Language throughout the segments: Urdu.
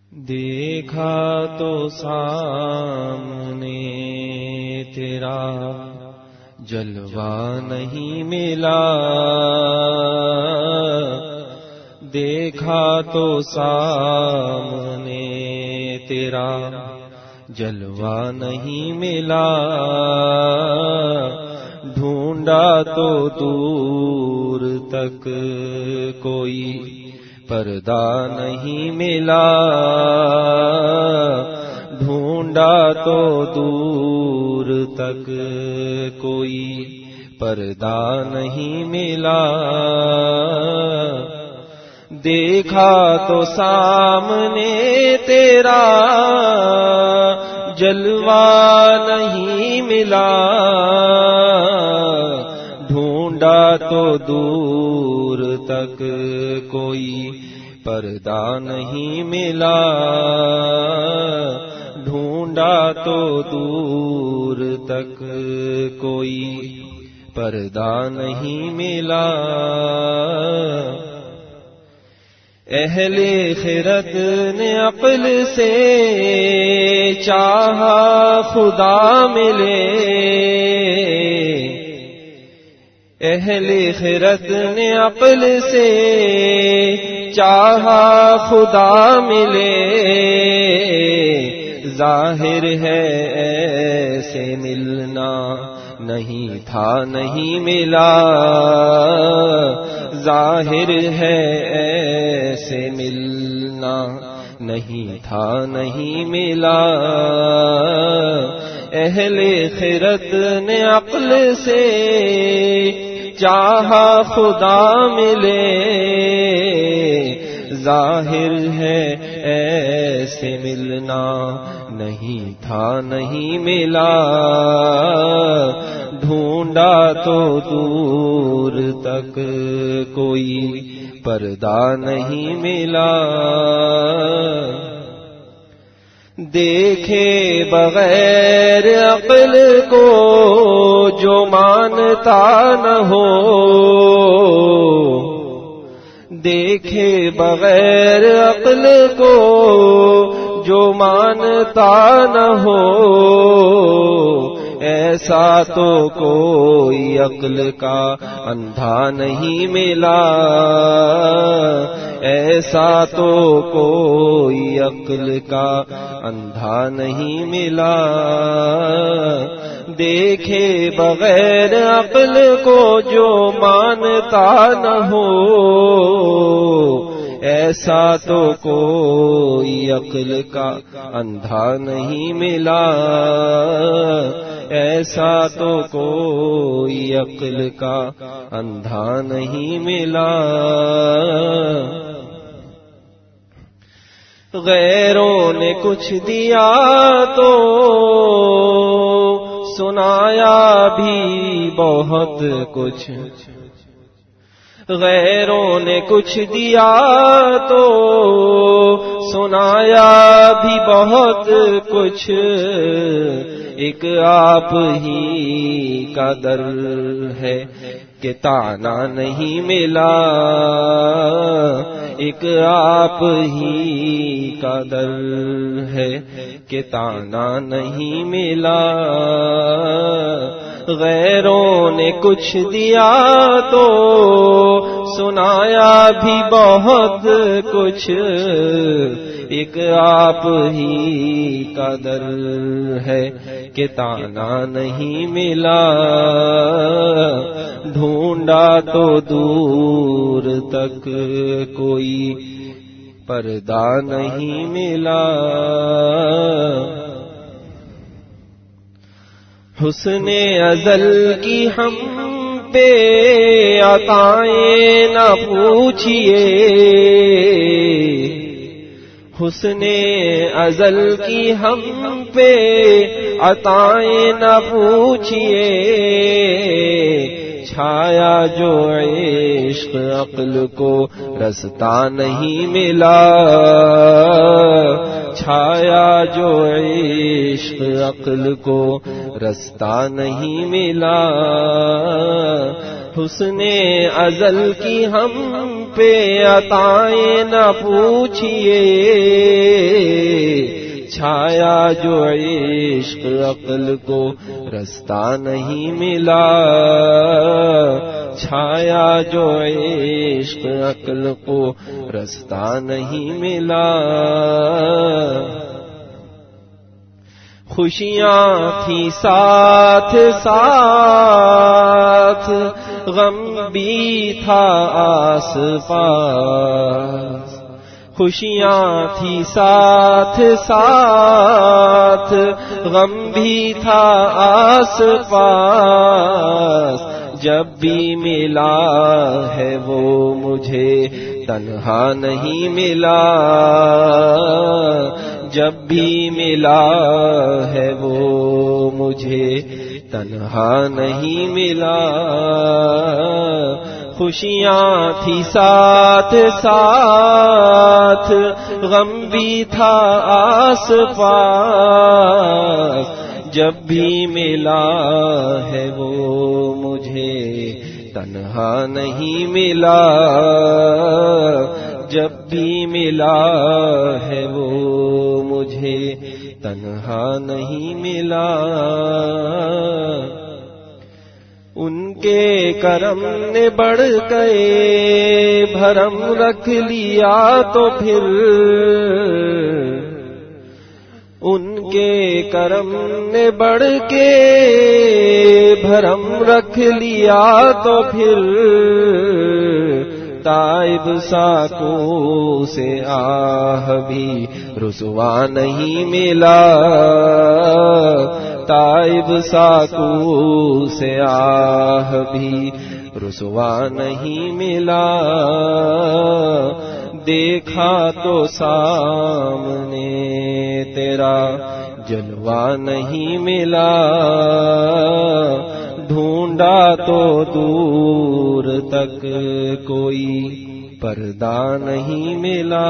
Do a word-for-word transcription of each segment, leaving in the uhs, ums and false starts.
دیکھا تو سامنے تیرا جلوہ نہیں ملا، دیکھا تو سامنے تیرا جلوہ نہیں ملا، ڈھونڈا تو دور تک کوئی پردہ نہیں ملا، ڈھونڈا تو دور تک کوئی پردہ نہیں ملا، دیکھا تو سامنے تیرا جلوہ نہیں ملا، ڈھونڈا تو دور تک کوئی پردہ نہیں ملا، ڈھونڈا تو دور تک کوئی پردہ نہیں ملا، اہل خرد نے عقل سے چاہا خدا ملے، اہل خرد نے عقل سے چاہا خدا ملے، ظاہر ہے ایسے ملنا نہیں تھا نہیں ملا، ظاہر ہے ایسے ملنا نہیں تھا نہیں ملا، اہل خرد نے عقل سے چاہا خدا ملے، ظاہر ہے ایسے ملنا نہیں تھا نہیں ملا، ڈھونڈا تو دور تک کوئی پردہ نہیں ملا، دیکھے بغیر عقل کو جو مانتا نہ ہو، دیکھے بغیر عقل کو جو مانتا نہ ہو، ایسا تو کوئی عقل کا اندھا نہیں ملا، ایسا تو کوئی عقل کا اندھا نہیں ملا، دیکھے بغیر عقل کو جو مانتا نہ ہو، ایسا تو کوئی عقل کا اندھا نہیں ملا، ایسا تو کوئی عقل کا اندھا نہیں ملا، غیروں نے کچھ دیا تو سنایا بھی بہت کچھ، غیروں نے کچھ دیا تو سنایا بھی بہت کچھ، ایک آپ ہی کا در ہے کہ تانا نہیں ملا، ایک آپ ہی کا در ہے کہ تانا نہیں ملا، غیروں نے کچھ دیا تو سنایا بھی بہت کچھ، ایک آپ ہی کا در ہے کہ تانا نہیں ملا، ڈھونڈا تو دور تک کوئی پردہ نہیں ملا، حسن ازل کی ہم پہ عطائیں نہ پوچھئے، حسن ازل کی ہم پہ عطائیں نہ پوچھئے، چھایا جو عشق عقل کو رستہ نہیں ملا، چھایا جو عشق عقل کو رستہ نہیں ملا، حسن ازل کی ہم پہ عطائیں نہ پوچھئے، جو عشق عقل کو رستہ نہیں ملا، چھایا جو عشق عقل کو رستہ نہیں ملا۔ خوشیاں تھی ساتھ ساتھ، غم بھی تھا آس پاس، خوشیاں تھی ساتھ ساتھ، غم بھی تھا آس پاس، جب بھی ملا ہے وہ مجھے تنہا نہیں ملا، جب بھی ملا ہے وہ مجھے تنہا نہیں ملا۔ خوشیاں تھی ساتھ ساتھ، غم بھی تھا آس پاس، جب بھی ملا ہے وہ مجھے تنہا نہیں ملا، جب بھی ملا ہے وہ مجھے تنہا نہیں ملا۔ ان کے کرم نے بڑھ گئے بھرم رکھ لیا تو پھر، ان کے کرم نے بڑھ کے بھرم رکھ لیا تو پھر، تائب ساکوں سے آہ بھی رسوا نہیں ملا، تائب ساکوں سے آہ بھی رسوا نہیں ملا۔ دیکھا تو سامنے تیرا جلوہ نہیں ملا، ڈھونڈا تو دور تک کوئی پردہ نہیں ملا۔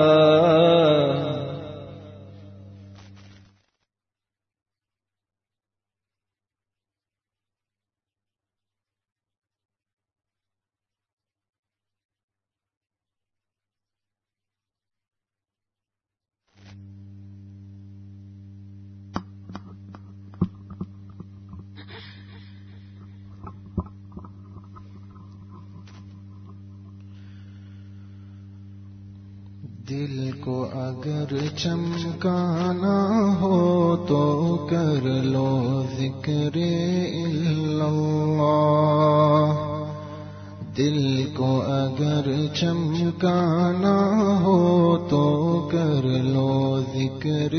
دل کو اگر چمکانا ہو تو کر لو ذکر اللہ، دل کو اگر چمکانا ہو تو کر لو ذکر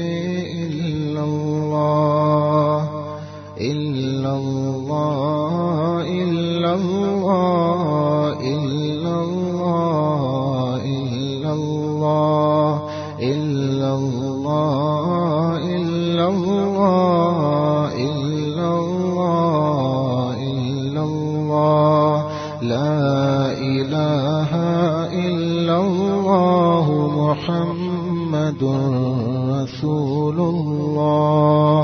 اللہ، الا اللہ الا اللہ الا اللہ الا اللہ الا اللہ الا اللہ الا اللہ الا اللہ، لا الہ الا اللہ محمد رسول اللہ۔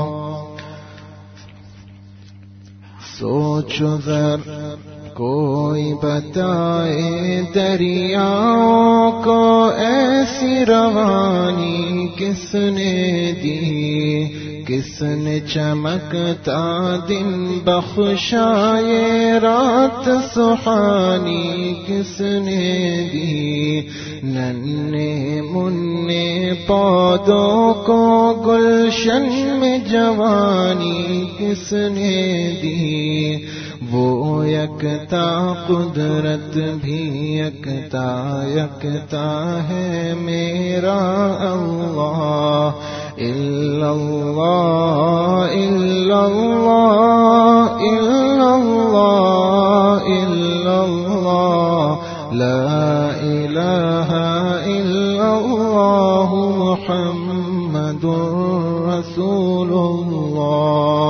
سوچو ذرا کوئی بتائے دریاؤں کو ایسی روانی کس نے دی، کس نے چمکتا دن بخشا یہ رات سہانی کس نے دی، ننھے منھے پودوں کو گلشن میں جوانی کس نے دی، وہ یکتا قدرت بھی یکتا یکتا ہے میرا اللہ، الا اللہ الا اللہ الا اللہ الا اللہ، لا الہ الا اللہ محمد رسول اللہ۔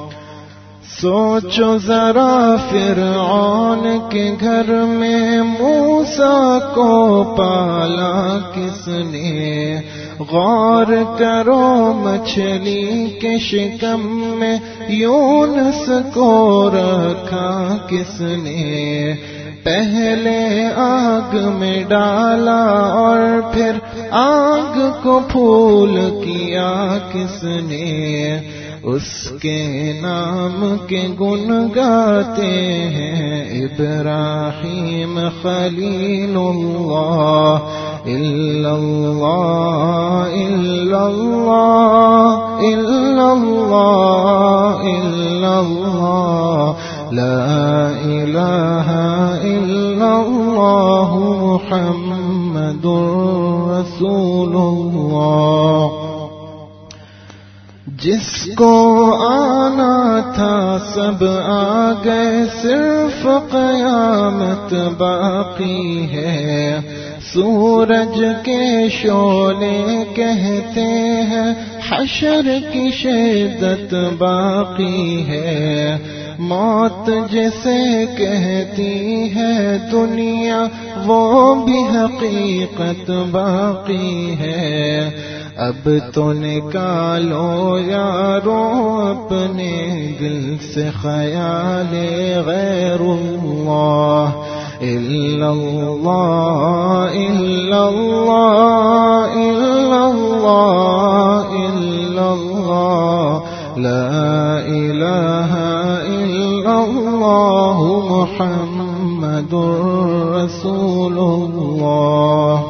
سوچو ذرا فرعون کے گھر میں موسیٰ کو پالا کس نے، غور کرو مچھلی کے شکم میں یونس کو رکھا کس نے، پہلے آگ میں ڈالا اور پھر آگ کو پھول کیا کس نے، اس کے نام کے گن گاتے ہیں ابراہیم خلیل اللہ، الا اللہ الا اللہ الا اللہ الا اللہ، لا الہ الا اللہ محمد رسول اللہ۔ جس کو آنا تھا سب آ گئے، صرف قیامت باقی ہے، سورج کے شعلے کہتے ہیں حشر کی شدت باقی ہے، موت جسے کہتی ہے دنیا وہ بھی حقیقت باقی ہے، اب تو نکالو یارو اپنے دل سے خیال غیر اللہ، الا اللہ الا اللہ الا اللہ الا اللہ، لا الہ الا اللہ محمد رسول اللہ۔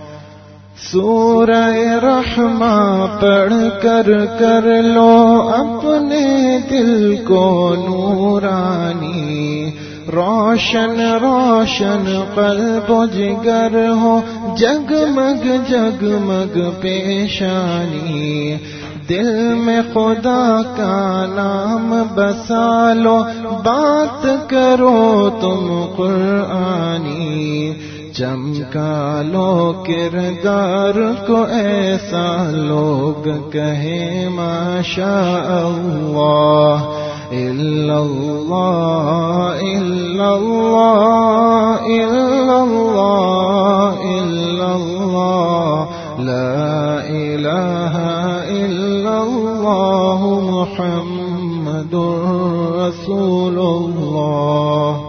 سورہ رحمہ پڑھ کر کر لو اپنے دل کو نورانی، روشن روشن قلب و جگر ہو، جگمگ جگمگ پیشانی، دل میں خدا کا نام بسا لو، بات کرو تم قرآنی، چمکا لو کردار کو ایسا لوگ کہیں ماشاء اللہ، الا اللہ الا اللہ الا اللہ الا اللہ، لا الہ الا اللہ محمد رسول اللہ۔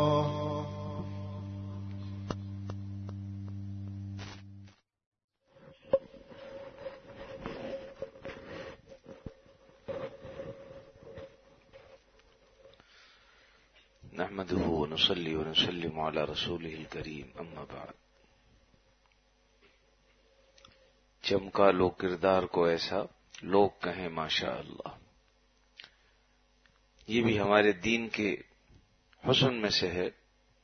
نحمده ونصلي ونسلم على رسوله الكريم، اما بعد۔ چمکا لو کردار کو ایسا لوگ کہیں ماشاء اللہ، یہ بھی ہمارے دین کے حسن میں سے ہے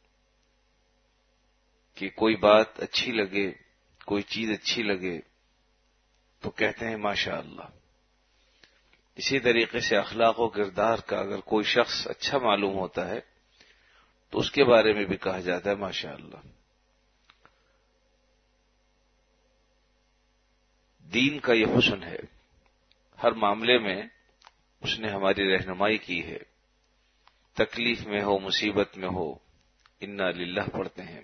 کہ کوئی بات اچھی لگے، کوئی چیز اچھی لگے تو کہتے ہیں ماشاء اللہ۔ اسی طریقے سے اخلاق و کردار کا اگر کوئی شخص اچھا معلوم ہوتا ہے تو اس کے بارے میں بھی کہا جاتا ہے ماشاء اللہ۔ دین کا یہ حسن ہے، ہر معاملے میں اس نے ہماری رہنمائی کی ہے، تکلیف میں ہو مصیبت میں ہو انا للہ پڑھتے ہیں،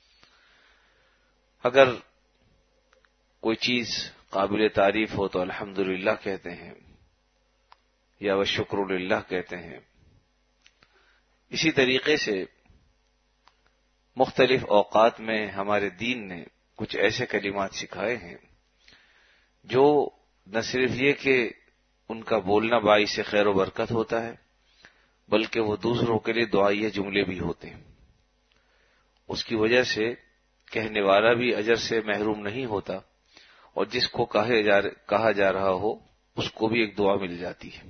اگر کوئی چیز قابل تعریف ہو تو الحمدللہ کہتے ہیں یا والشکر للہ کہتے ہیں۔ اسی طریقے سے مختلف اوقات میں ہمارے دین نے کچھ ایسے کلمات سکھائے ہیں جو نہ صرف یہ کہ ان کا بولنا باعث خیر و برکت ہوتا ہے، بلکہ وہ دوسروں کے لیے دعائیہ جملے بھی ہوتے ہیں، اس کی وجہ سے کہنے والا بھی اجر سے محروم نہیں ہوتا، اور جس کو کہا جا رہا ہو اس کو بھی ایک دعا مل جاتی ہے۔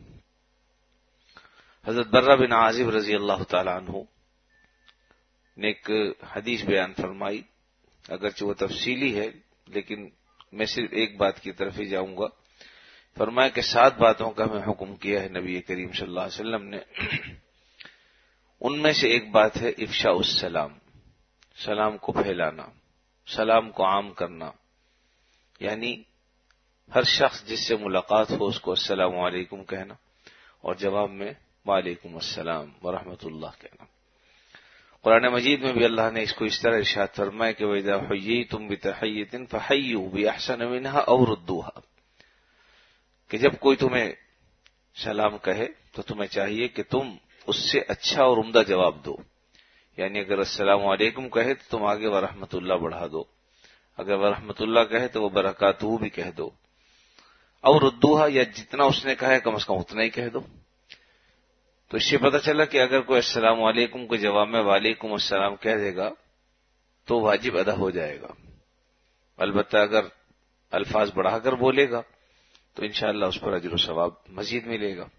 حضرت برہ بن عازب رضی اللہ تعالی عنہ نے ایک حدیث بیان فرمائی، اگرچہ وہ تفصیلی ہے لیکن میں صرف ایک بات کی طرف ہی جاؤں گا۔ فرمایا کہ سات باتوں کا ہمیں حکم کیا ہے نبی کریم صلی اللہ علیہ وسلم نے، ان میں سے ایک بات ہے افشاء السلام، سلام کو پھیلانا، سلام کو عام کرنا، یعنی ہر شخص جس سے ملاقات ہو اس کو السلام علیکم کہنا اور جواب میں وعلیکم السلام ورحمۃ اللہ کہنا۔ قرآن مجید میں بھی اللہ نے اس کو اس طرح ارشاد فرمایا کہ وَإِذَا حُيِّيتُم بِتَحِيَّةٍ فَحَيُّوا بِأَحْسَنَ مِنْهَا أَوْ رُدُّوهَا، کہ جب کوئی تمہیں سلام کہے تو تمہیں چاہیے کہ تم اس سے اچھا اور عمدہ جواب دو، یعنی اگر السلام علیکم کہے تو تم آگے ورحمۃ اللہ بڑھا دو، اگر ورحمۃ اللہ کہے تو وہ برکاتہ بھی کہہ دو، اور ردوہا یا جتنا اس نے کہا ہے کم از کم اتنا ہی کہہ دو۔ تو اس سے پتہ چلا کہ اگر کوئی السلام علیکم کے جواب میں وعلیکم السلام کہہ دے گا تو واجب ادا ہو جائے گا، البتہ اگر الفاظ بڑھا کر بولے گا تو انشاءاللہ اس پر اجر و ثواب مزید ملے گا۔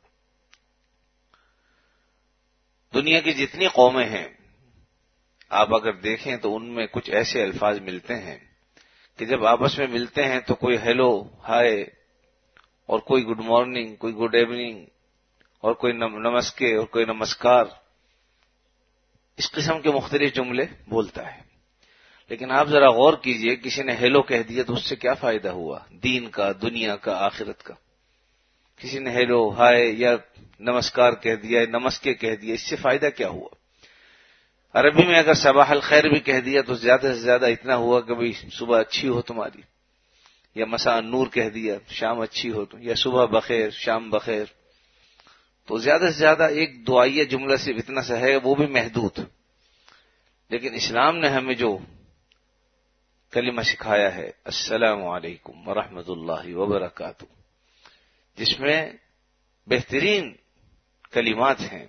دنیا کی جتنی قومیں ہیں آپ اگر دیکھیں تو ان میں کچھ ایسے الفاظ ملتے ہیں کہ جب آپس میں ملتے ہیں تو کوئی ہیلو، ہائے، اور کوئی گڈ مارننگ، کوئی گڈ ایوننگ، اور کوئی نمسکے اور کوئی نمسکار، اس قسم کے مختلف جملے بولتا ہے۔ لیکن آپ ذرا غور کیجئے، کسی نے ہیلو کہہ دیا تو اس سے کیا فائدہ ہوا؟ دین کا، دنیا کا، آخرت کا۔ کسی نے ہیلو، ہائے یا نمسکار کہہ دیا، نمسکے کہہ دیا، اس سے فائدہ کیا ہوا؟ عربی میں اگر صباح الخیر بھی کہہ دیا تو زیادہ سے زیادہ اتنا ہوا کہ بھئی صبح اچھی ہو تمہاری، یا مساء نور کہہ دیا شام اچھی ہو، یا صبح بخیر شام بخیر، تو زیادہ سے زیادہ ایک دعائیہ جملہ صرف اتنا سا ہے، وہ بھی محدود۔ لیکن اسلام نے ہمیں جو کلمہ سکھایا ہے السلام علیکم ورحمۃ اللہ وبرکاتہ، جس میں بہترین کلمات ہیں،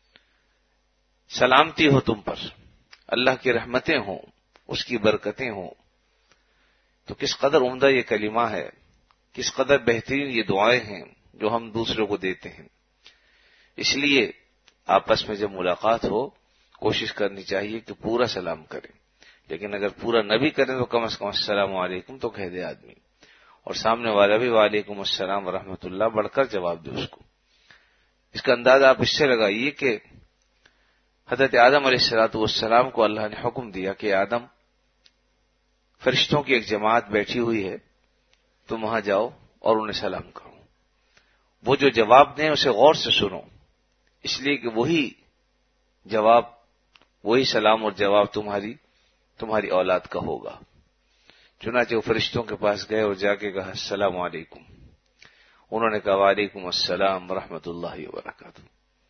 سلامتی ہو تم پر، اللہ کی رحمتیں ہوں، اس کی برکتیں ہوں، تو کس قدر عمدہ یہ کلمہ ہے، کس قدر بہترین یہ دعائیں ہیں جو ہم دوسروں کو دیتے ہیں۔ اس لیے آپس میں جب ملاقات ہو کوشش کرنی چاہیے کہ پورا سلام کریں، لیکن اگر پورا نہ بھی کریں تو کم از کم السلام علیکم تو کہہ دے آدمی، اور سامنے والا بھی وعلیکم السلام ورحمۃ اللہ بڑھ کر جواب دے اس کو۔ اس کا اندازہ آپ اس سے لگائیے کہ حضرت آدم علیہ الصلوۃ والسلام کو اللہ نے حکم دیا کہ آدم، فرشتوں کی ایک جماعت بیٹھی ہوئی ہے، تم وہاں جاؤ اور انہیں سلام کرو، وہ جو جواب دیں اسے غور سے سنو، اس لیے کہ وہی جواب، وہی سلام اور جواب تمہاری تمہاری اولاد کا ہوگا۔ چنانچہ وہ فرشتوں کے پاس گئے اور جا کے کہا السلام علیکم، انہوں نے کہا وعلیکم السلام ورحمۃ اللہ وبرکاتہ۔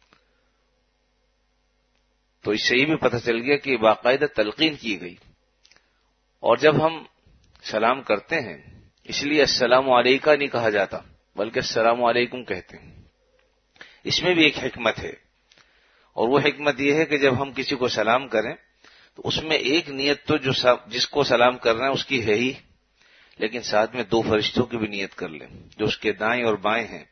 تو اس سے یہ بھی پتہ چل گیا کہ باقاعدہ تلقین کی گئی، اور جب ہم سلام کرتے ہیں اس لیے السلام علیکہ نہیں کہا جاتا بلکہ السلام علیکم کہتے ہیں۔ اس میں بھی ایک حکمت ہے، اور وہ حکمت یہ ہے کہ جب ہم کسی کو سلام کریں تو اس میں ایک نیت تو جو جس کو سلام کر رہے ہیں اس کی ہے ہی، لیکن ساتھ میں دو فرشتوں کی بھی نیت کر لیں، جو اس کے دائیں اور بائیں ہیں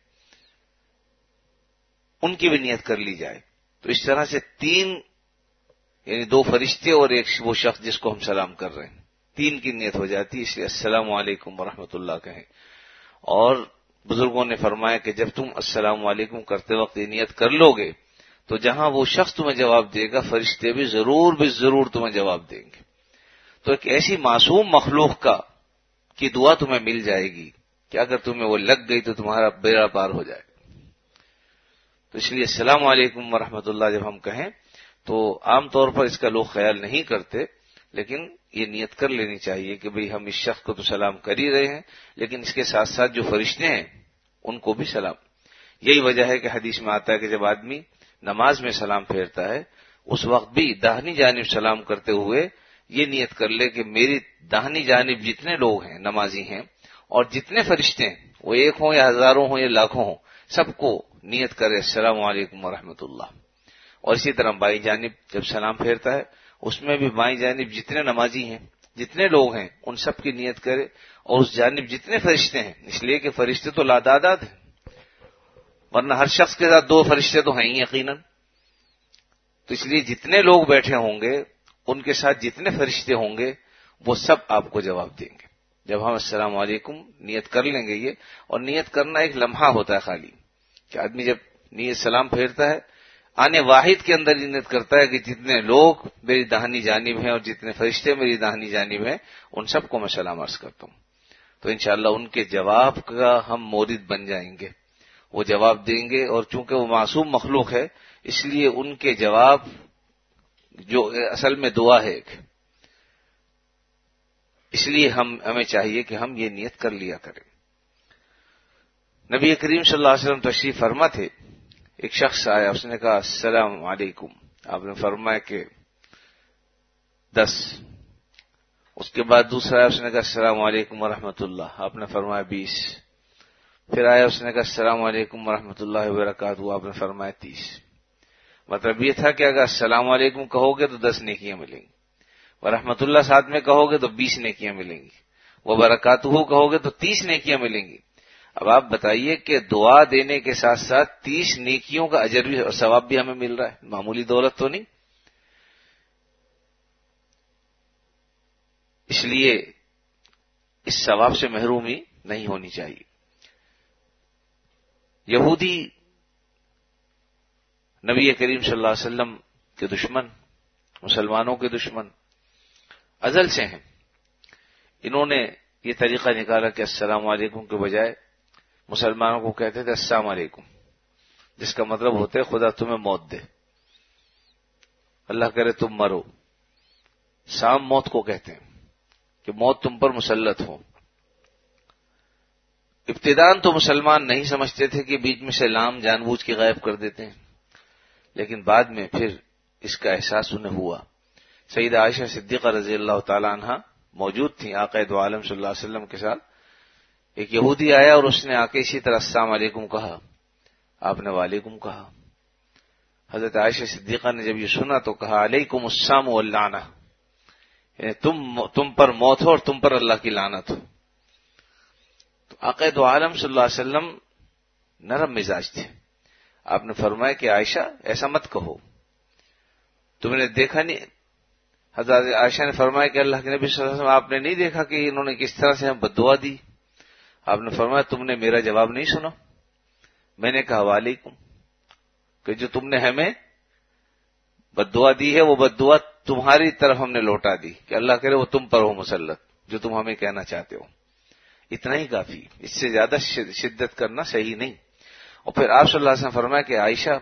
ان کی بھی نیت کر لی جائے، تو اس طرح سے تین، یعنی دو فرشتے اور ایک وہ شخص جس کو ہم سلام کر رہے ہیں، تین کی نیت ہو جاتی، اس لیے السلام علیکم ورحمۃ اللہ کہیں۔ اور بزرگوں نے فرمایا کہ جب تم السلام علیکم کرتے وقت یہ نیت کر لو گے تو جہاں وہ شخص تمہیں جواب دے گا فرشتے بھی ضرور بھی ضرور تمہیں جواب دیں گے، تو ایک ایسی معصوم مخلوق کا کی دعا تمہیں مل جائے گی کہ اگر تمہیں وہ لگ گئی تو تمہارا بیڑا پار ہو جائے گا۔ تو اس لیے السلام علیکم ورحمۃ اللہ جب ہم کہیں تو عام طور پر اس کا لوگ خیال نہیں کرتے، لیکن یہ نیت کر لینی چاہیے کہ بھئی ہم اس شخص کو تو سلام کر ہی رہے ہیں، لیکن اس کے ساتھ ساتھ جو فرشتے ہیں ان کو بھی سلام۔ یہی وجہ ہے کہ حدیث میں آتا ہے کہ جب آدمی نماز میں سلام پھیرتا ہے اس وقت بھی داہنی جانب سلام کرتے ہوئے یہ نیت کر لے کہ میری داہنی جانب جتنے لوگ ہیں نمازی ہیں اور جتنے فرشتے ہیں وہ ایک ہوں یا ہزاروں ہوں یا لاکھوں ہوں، سب کو نیت کرے السلام علیکم ورحمۃ اللہ۔ اور اسی طرح بائیں جانب جب سلام پھیرتا ہے اس میں بھی بائیں جانب جتنے نمازی ہیں، جتنے لوگ ہیں، ان سب کی نیت کرے، اور اس جانب جتنے فرشتے ہیں، اس لیے کہ فرشتے تو لاداداد ہیں، ورنہ ہر شخص کے ساتھ دو فرشتے تو ہیں ہی یقیناً، تو اس لیے جتنے لوگ بیٹھے ہوں گے ان کے ساتھ جتنے فرشتے ہوں گے وہ سب آپ کو جواب دیں گے جب ہم السلام علیکم نیت کر لیں گے یہ۔ اور نیت کرنا ایک لمحہ ہوتا ہے خالی، کہ آدمی جب نیت سلام پھیرتا ہے آنے واحد کے اندر نیت کرتا ہے کہ جتنے لوگ میری داہنی جانب ہیں اور جتنے فرشتے میری داہنی جانب ہیں ان سب کو میں سلام عرض کرتا ہوں، تو انشاءاللہ ان کے جواب کا ہم مورد بن جائیں گے، وہ جواب دیں گے، اور چونکہ وہ معصوم مخلوق ہے اس لیے ان کے جواب جو اصل میں دعا ہے ایک، اس لیے ہم ہمیں چاہیے کہ ہم یہ نیت کر لیا کریں۔ نبی کریم صلی اللہ علیہ وسلم تشریف فرما تھے، ایک شخص آیا، اس نے کہا السلام علیکم، آپ نے فرمایا کہ دس. اس کے بعد دوسرا آیا, اس نے کہا السلام علیکم ورحمۃ اللہ, آپ نے فرمایا بیس. پھر آیا, اس نے کہا السلام علیکم ورحمۃ اللہ وبرکاتہ, آپ نے فرمایا تیس. مطلب یہ تھا کہ اگر السلام علیکم کہو گے تو دس نیکیاں ملیں گی, ورحمۃ اللہ ساتھ میں کہو گے تو بیس نیکیاں ملیں گی, وبرکاتہ کہو گے تو تیس نیکیاں ملیں گی. اب آپ بتائیے کہ دعا دینے کے ساتھ ساتھ تیس نیکیوں کا اجر بھی اور ثواب بھی ہمیں مل رہا ہے, معمولی دولت تو نہیں. اس لیے اس ثواب سے محرومی نہیں ہونی چاہیے. یہودی نبی کریم صلی اللہ علیہ وسلم کے دشمن, مسلمانوں کے دشمن ازل سے ہیں. انہوں نے یہ طریقہ نکالا کہ السلام علیکم کے بجائے مسلمانوں کو کہتے تھے السلام علیکم, جس کا مطلب ہوتا ہے خدا تمہیں موت دے, اللہ کرے تم مرو. سام موت کو کہتے ہیں کہ موت تم پر مسلط ہو. ابتداءً تو مسلمان نہیں سمجھتے تھے کہ بیچ میں سے لام جان بوجھ کے غائب کر دیتے ہیں, لیکن بعد میں پھر اس کا احساس انہیں ہوا. سیدہ عائشہ صدیقہ رضی اللہ تعالی عنہا موجود تھیں آقا دو عالم صلی اللہ علیہ وسلم کے ساتھ. ایک یہودی آیا اور اس نے آ کے اسی طرح السلام علیکم کہا, آپ نے وعلیکم کہا. حضرت عائشہ صدیقہ نے جب یہ سنا تو کہا علیکم السلام واللعنہ, یعنی تم تم پر موت ہو اور تم پر اللہ کی لعنت ہو. تو آقا دو عالم صلی اللہ علیہ وسلم نرم مزاج تھے. آپ نے فرمایا کہ عائشہ ایسا مت کہو, تم نے دیکھا نہیں. حضرت عائشہ نے فرمایا کہ اللہ کے نبی صلی اللہ علیہ وسلم آپ نے نہیں دیکھا کہ انہوں نے کس طرح سے ہم بد دعا دی. آپ نے فرمایا تم نے میرا جواب نہیں سنا. میں نے کہا وعلیکم, کہ جو تم نے ہمیں بد دعا دی ہے وہ بد دعا تمہاری طرف ہم نے لوٹا دی, کہ اللہ کرے وہ تم پر ہو مسلط, جو تم ہمیں کہنا چاہتے ہو. اتنا ہی کافی, اس سے زیادہ شدت کرنا صحیح نہیں. اور پھر آپ صلی اللہ علیہ وسلم فرمایا کہ عائشہ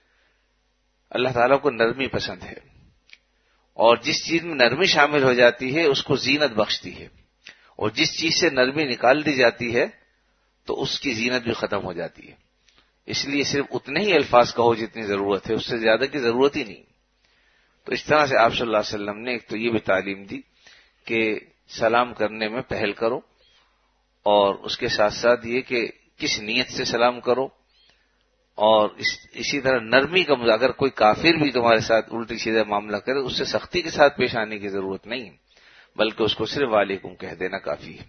اللہ تعالیٰ کو نرمی پسند ہے, اور جس چیز میں نرمی شامل ہو جاتی ہے اس کو زینت بخشتی ہے, اور جس چیز سے نرمی نکال دی جاتی ہے تو اس کی زینت بھی ختم ہو جاتی ہے. اس لیے صرف اتنے ہی الفاظ کہو جتنی ضرورت ہے, اس سے زیادہ کی ضرورت ہی نہیں. تو اس طرح سے آپ صلی اللہ علیہ وسلم نے ایک تو یہ بھی تعلیم دی کہ سلام کرنے میں پہل کرو, اور اس کے ساتھ ساتھ یہ کہ کس نیت سے سلام کرو, اور اس اسی طرح نرمی کا, اگر کوئی کافر بھی تمہارے ساتھ الٹی سیدھا معاملہ کرے اس سے سختی کے ساتھ پیش آنے کی ضرورت نہیں, بلکہ اس کو صرف وعلیکم کہہ دینا کافی ہے.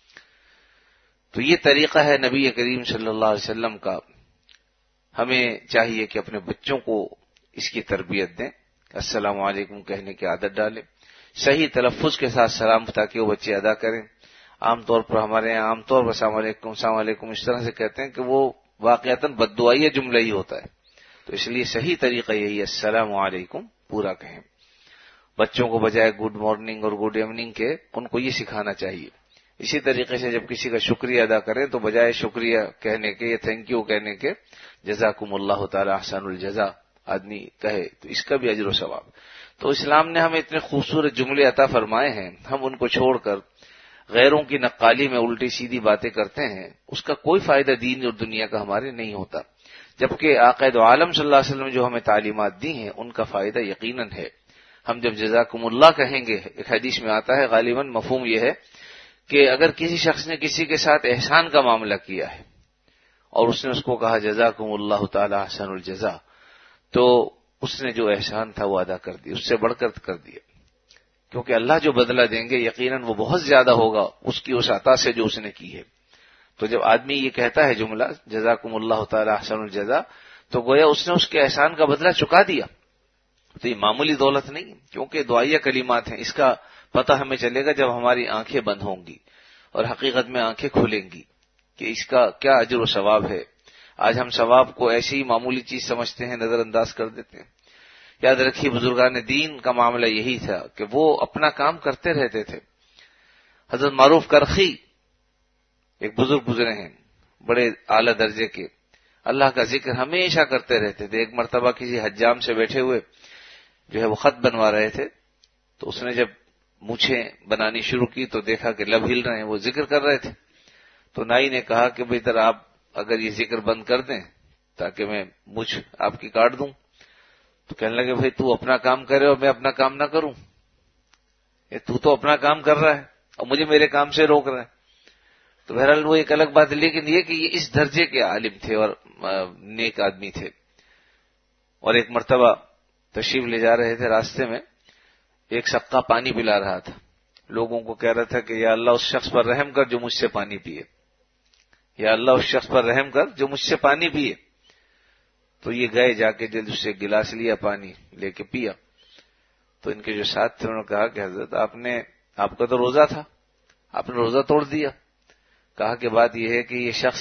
تو یہ طریقہ ہے نبی کریم صلی اللہ علیہ وسلم کا. ہمیں چاہیے کہ اپنے بچوں کو اس کی تربیت دیں, السلام علیکم کہنے کی عادت ڈالیں, صحیح تلفظ کے ساتھ سلام تاکہ وہ بچے ادا کریں. عام طور پر ہمارے یہاں عام طور پر السلام علیکم السلام علیکم اس طرح سے کہتے ہیں کہ وہ واقعتاً بد دعائی جملہ ہی ہوتا ہے. تو اس لیے صحیح طریقہ یہی ہے السلام علیکم پورا کہیں. بچوں کو بجائے گڈ مارننگ اور گڈ ایوننگ کے ان کو یہ سکھانا چاہیے. اسی طریقے سے جب کسی کا شکریہ ادا کریں تو بجائے شکریہ کہنے کے یا تھینک یو کہنے کے جزاکم اللہ تعالی احسن الجزا آدمی کہے تو اس کا بھی اجر و ثواب. تو اسلام نے ہمیں اتنے خوبصورت جملے عطا فرمائے ہیں, ہم ان کو چھوڑ کر غیروں کی نقالی میں الٹی سیدھی باتیں کرتے ہیں. اس کا کوئی فائدہ دین اور دنیا کا ہمارے نہیں ہوتا, جبکہ آقا دو عالم صلی اللہ علیہ وسلم جو ہمیں تعلیمات دی ہیں ان کا فائدہ یقیناً ہے. ہم جب جزاکم اللہ کہیں گے, ایک حدیث میں آتا ہے غالباً مفہوم یہ ہے کہ اگر کسی شخص نے کسی کے ساتھ احسان کا معاملہ کیا ہے اور اس نے اس کو کہا جزاکم اللہ تعالی احسن الجزا, تو اس نے جو احسان تھا وہ ادا کر دیا, اس سے بڑھ کر کر دیا, کیونکہ اللہ جو بدلہ دیں گے یقیناً وہ بہت زیادہ ہوگا اس کی اس عطا سے جو اس نے کی ہے. تو جب آدمی یہ کہتا ہے جملہ جزاکم اللہ تعالی احسن الجزا, تو گویا اس نے اس کے احسان کا بدلہ چکا دیا. تو یہ معمولی دولت نہیں, کیونکہ دعائیہ کلمات ہیں. اس کا پتہ ہمیں چلے گا جب ہماری آنکھیں بند ہوں گی اور حقیقت میں آنکھیں کھلیں گی کہ اس کا کیا اجر و ثواب ہے. آج ہم ثواب کو ایسی ہی معمولی چیز سمجھتے ہیں, نظر انداز کر دیتے ہیں. یاد رکھیے بزرگان دین کا معاملہ یہی تھا کہ وہ اپنا کام کرتے رہتے تھے. حضرت معروف کرخی ایک بزرگ گزرے ہیں بڑے اعلی درجے کے, اللہ کا ذکر ہمیشہ کرتے رہتے تھے. ایک مرتبہ کسی حجام سے بیٹھے ہوئے جو ہے وہ خط بنوا رہے تھے, تو اس نے جب مونچھیں بنانی شروع کی تو دیکھا کہ لب ہل رہے ہیں, وہ ذکر کر رہے تھے. تو نائی نے کہا کہ بھئی ذرا آپ اگر یہ ذکر بند کر دیں تاکہ میں مجھ آپ کی کاٹ دوں. تو کہنے لگے بھئی تو اپنا کام کرے اور میں اپنا کام نہ کروں. تو تو اپنا کام کر رہا ہے اور مجھے میرے کام سے روک رہا ہے. تو بہرحال وہ ایک الگ بات ہے، لیکن یہ کہ یہ اس درجے کے عالم تھے اور نیک آدمی تھے. اور ایک مرتبہ تشریف لے جا رہے تھے، راستے میں ایک سقا پانی پلا رہا تھا، لوگوں کو کہہ رہا تھا کہ یا اللہ اس شخص پر رحم کر جو مجھ سے پانی پیے، یا اللہ اس شخص پر رحم کر جو مجھ سے پانی پیے. تو یہ گئے، جا کے جلد سے گلاس لیا، پانی لے کے پیا. تو ان کے جو ساتھ تھے انہوں نے کہا کہ حضرت آپ نے آپ کا تو روزہ تھا، آپ نے روزہ توڑ دیا. کہا کہ بات یہ ہے کہ یہ شخص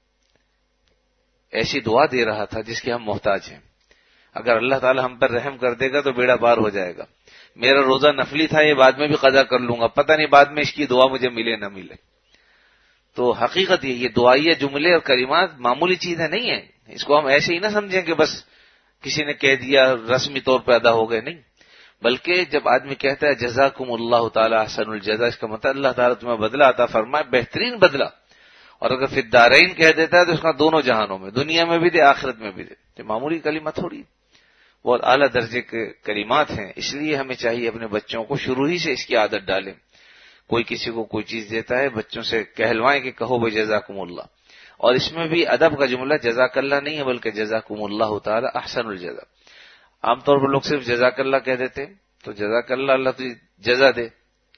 ایسی دعا دے رہا تھا جس کے ہم محتاج ہیں، اگر اللہ تعالی ہم پر رحم کر دے گا تو بیڑا پار ہو جائے گا. میرا روزہ نفلی تھا، یہ بعد میں بھی قضا کر لوں گا، پتہ نہیں بعد میں اس کی دعا مجھے ملے نہ ملے. تو حقیقت یہ یہ دعائیہ جملے اور کلمات معمولی چیزیں نہیں ہیں، اس کو ہم ایسے ہی نہ سمجھیں کہ بس کسی نے کہہ دیا رسمی طور پہ ادا ہو گئے، نہیں. بلکہ جب آدمی کہتا ہے جزاکم اللہ تعالی احسن الجزا، اس کا مطلب اللہ تعالیٰ تمہیں بدلہ عطا فرمائے، بہترین بدلہ. اور اگر فی الدارین کہہ دیتا ہے تو اس کا دونوں جہانوں میں، دنیا میں بھی دے آخرت میں بھی دے. یہ معمولی کلمہ تھوڑی، بہت اعلیٰ درجے کے کلمات ہیں. اس لیے ہمیں چاہیے اپنے بچوں کو شروع ہی سے اس کی عادت ڈالیں. کوئی کسی کو کوئی چیز دیتا ہے، بچوں سے کہلوائیں کہ کہو بھائی جزاکم اللہ. اور اس میں بھی ادب کا جملہ جزاک اللہ نہیں ہے بلکہ جزاکم اللہ تعالی احسن الجزا. عام طور پر لوگ صرف جزاک اللہ کہہ دیتے ہیں، تو جزاک اللہ، اللہ تجھے جزا دے.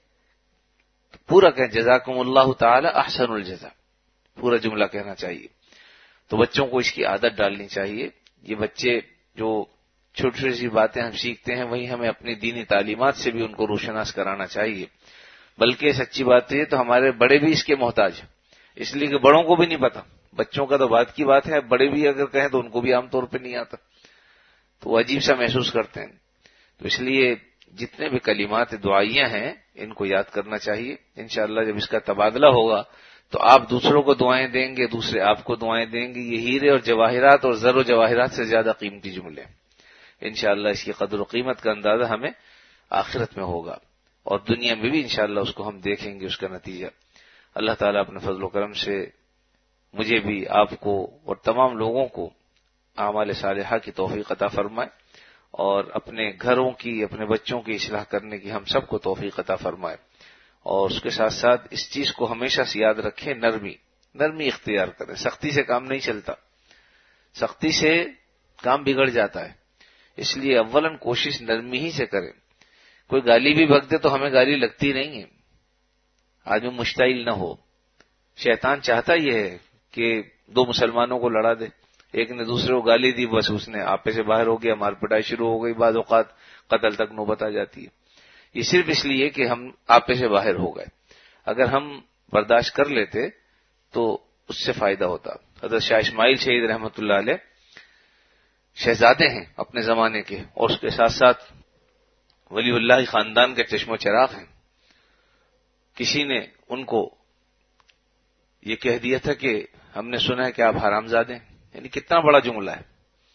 پورا کہیں جزاکم اللہ تعالی احسن الجزا، پورا جملہ کہنا چاہیے. تو بچوں کو اس کی عادت ڈالنی چاہیے. یہ بچے جو چھوٹی چھوٹی سی باتیں ہم سیکھتے ہیں وہی ہمیں اپنی دینی تعلیمات سے بھی ان کو روشناس کرانا چاہیے. بلکہ سچی بات ہے تو ہمارے بڑے بھی اس کے محتاج ہیں، اس لیے کہ بڑوں کو بھی نہیں پتا. بچوں کا تو بات کی بات ہے، بڑے بھی اگر کہیں تو ان کو بھی عام طور پہ نہیں آتا، تو وہ عجیب سا محسوس کرتے ہیں. تو اس لیے جتنے بھی کلمات دعائیاں ہیں ان کو یاد کرنا چاہیے. انشاءاللہ جب اس کا تبادلہ ہوگا تو آپ دوسروں کو دعائیں دیں گے، دوسرے آپ کو دعائیں دیں گے. یہ ہیرے اور جواہرات اور زر و جواہرات سے زیادہ قیمتی جملے ہیں. انشاءاللہ اس کی قدر و قیمت کا اندازہ ہمیں آخرت میں ہوگا، اور دنیا میں بھی انشاءاللہ اس کو ہم دیکھیں گے، اس کا نتیجہ. اللہ تعالیٰ اپنے فضل و کرم سے مجھے بھی، آپ کو اور تمام لوگوں کو اعمال صالحہ کی توفیق عطا فرمائے، اور اپنے گھروں کی، اپنے بچوں کی اصلاح کرنے کی ہم سب کو توفیق عطا فرمائے. اور اس کے ساتھ ساتھ اس چیز کو ہمیشہ سے یاد رکھیں، نرمی نرمی اختیار کریں. سختی سے کام نہیں چلتا، سختی سے کام بگڑ جاتا ہے. اس لیے اولاً کوشش نرمی ہی سے کریں. کوئی گالی بھی بک دے تو ہمیں گالی لگتی نہیں ہے، آدمی مشتعل نہ ہو. شیطان چاہتا یہ ہے کہ دو مسلمانوں کو لڑا دے، ایک نے دوسرے کو گالی دی، بس اس نے آپے سے باہر ہو گیا، مار پٹائی شروع ہو گئی، بعض اوقات قتل تک نوبت آ جاتی ہے. یہ صرف اس لیے کہ ہم آپے سے باہر ہو گئے. اگر ہم برداشت کر لیتے تو اس سے فائدہ ہوتا. حضرت شاہ اسماعیل شہید رحمۃ اللہ علیہ شہزادے ہیں اپنے زمانے کے، اور اس کے ساتھ ساتھ ولی اللہ خاندان کے چشم و چراغ ہیں. کسی نے ان کو یہ کہہ دیا تھا کہ ہم نے سنا ہے کہ آپ حرام زادے ہیں، یعنی کتنا بڑا جملہ ہے.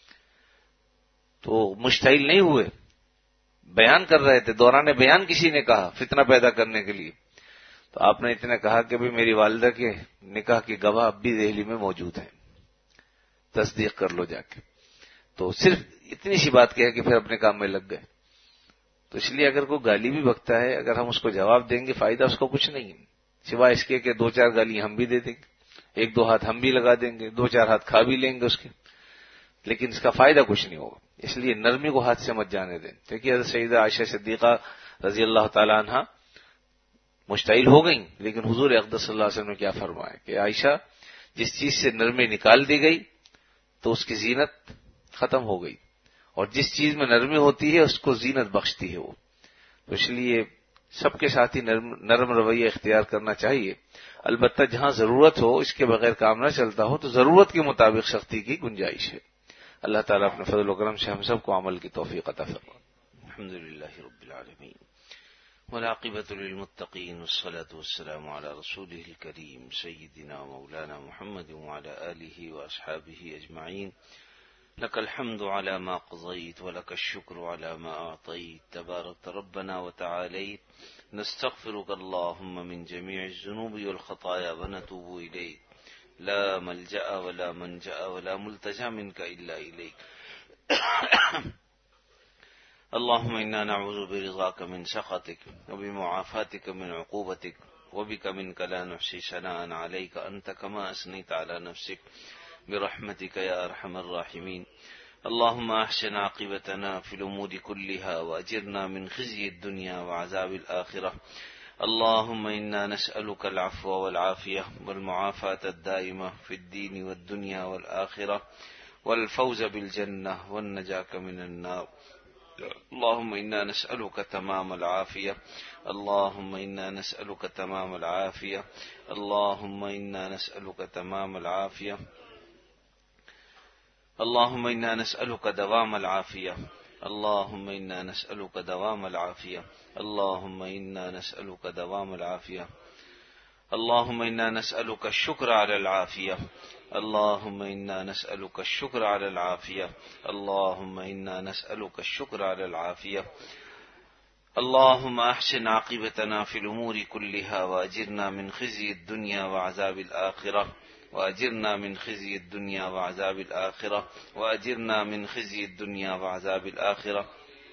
تو مشتعل نہیں ہوئے، بیان کر رہے تھے، دوران بیان کسی نے کہا فتنہ پیدا کرنے کے لیے. تو آپ نے اتنا کہا کہ بھی میری والدہ کے نکاح کے گواہ اب بھی دہلی میں موجود ہیں، تصدیق کر لو جا کے. تو صرف اتنی سی بات کہہ کہ پھر اپنے کام میں لگ گئے. تو اس لیے اگر کوئی گالی بھی بکتا ہے، اگر ہم اس کو جواب دیں گے، فائدہ اس کو کچھ نہیں ہے سوائے اس کے کہ دو چار گالی ہم بھی دے دیں گے، ایک دو ہاتھ ہم بھی لگا دیں گے، دو چار ہاتھ کھا بھی لیں گے اس کے، لیکن اس کا فائدہ کچھ نہیں ہوگا. اس لیے نرمی کو ہاتھ سے مت جانے دیں. دیکھیے حضرت سیدہ عائشہ صدیقہ رضی اللہ تعالی عنہا مشتعل ہو گئیں، لیکن حضور اقدس صلی اللہ علیہ وسلم نے کیا فرمایا کہ عائشہ جس چیز سے نرمی نکال دی گئی تو اس کی زینت ختم ہو گئی، اور جس چیز میں نرمی ہوتی ہے اس کو زینت بخشتی ہے وہ. تو اس لیے سب کے ساتھ ہی نرم نرم رویہ اختیار کرنا چاہیے. البتہ جہاں ضرورت ہو، اس کے بغیر کام نہ چلتا ہو، تو ضرورت کے مطابق سختی کی گنجائش ہے. اللہ تعالیٰ اپنے فضل و کرم سے ہم سب کو عمل کی توفیق عطا فرمائے. الحمدللہ رب العالمین والعاقبۃ للمتقین والصلاة والسلام علی رسولہ الکریم سیدنا مولانا محمد وعلی آلہ واصحابہ اجمعین. لك الحمد على ما قضيت ولك الشكر على ما أعطيت تبارك ربنا وتعاليت. نستغفرك اللهم من جميع الذنوب والخطايا ونتوب إليك. لا ملجأ ولا منجأ ولا ملتجأ منك إلا إليك. اللهم إنا نعوذ برضاك من سخطك وبمعافاتك من عقوبتك وبك منك لا نحصي ثناء عليك أنت كما أثنيت على نفسك برحمتك يا أرحم الراحمين. اللهم أحسن عاقبتنا في الأمور كلها وأجرنا من خزي الدنيا وعذاب الآخرة. اللهم إنا نسألك العفو والعافية والمعافاة الدائمة في الدين والدنيا والآخرة والفوز بالجنة والنجاة من النار. اللهم إنا نسألك تمام العافية. اللهم إنا نسألك تمام العافية. اللهم إنا نسألك تمام العافية. اللهم إنا نسألك دوام العافية. اللهم إنا نسألك دوام العافية. اللهم إنا نسألك دوام العافية. اللهم إنا نسألك الشكر على العافية. اللهم إنا نسألك الشكر على العافية. اللهم إنا نسألك الشكر على العافية. اللهم أحسن عاقبتنا في الأمور كلها وأجرنا من خزي الدنيا وعذاب الآخرة وأجرنا من خزي الدنيا وعذاب الآخرة وأجرنا من خزي الدنيا وعذاب الآخرة.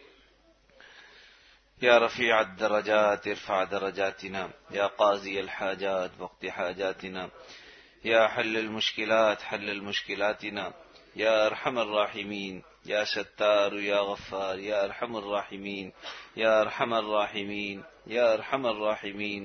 يا رفيع الدرجات ارفع درجاتنا. يا قاضي الحاجات وقت حاجاتنا. يا حل المشكلات حل المشكلاتنا. يا أرحم الراحمين. يا ستار يا غفار يا أرحم الراحمين. يا أرحم الراحمين. يا أرحم الراحمين.